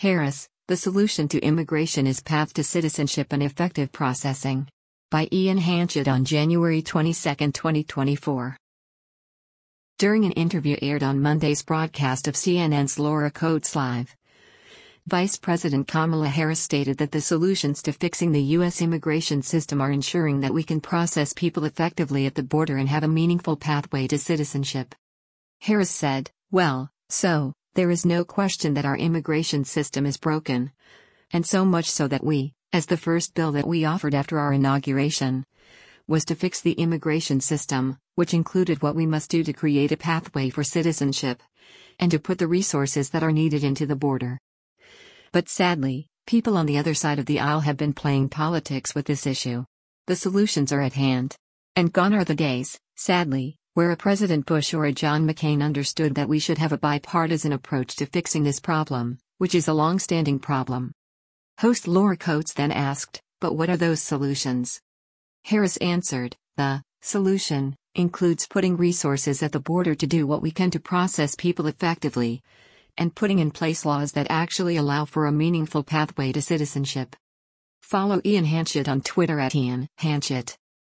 Harris, the solution to immigration is path to citizenship and effective processing. By Ian Hanchett on January 22, 2024. During an interview aired on Monday's broadcast of CNN's Laura Coates Live, Vice President Kamala Harris stated that the solutions to fixing the U.S. immigration system are ensuring that we can process people effectively at the border and have a meaningful pathway to citizenship. Harris said, there is no question that our immigration system is broken. And so much so that we, as the first bill that we offered after our inauguration, was to fix the immigration system, which included what we must do to create a pathway for citizenship, and to put the resources that are needed into the border. But sadly, people on the other side of the aisle have been playing politics with this issue. The solutions are at hand. And gone are the days, sadly, where a President Bush or a John McCain understood that we should have a bipartisan approach to fixing this problem, which is a long-standing problem. Host Laura Coates then asked, but what are those solutions? Harris answered, the solution includes putting resources at the border to do what we can to process people effectively, and putting in place laws that actually allow for a meaningful pathway to citizenship. Follow Ian Hanchett on Twitter @Ian Hanchett.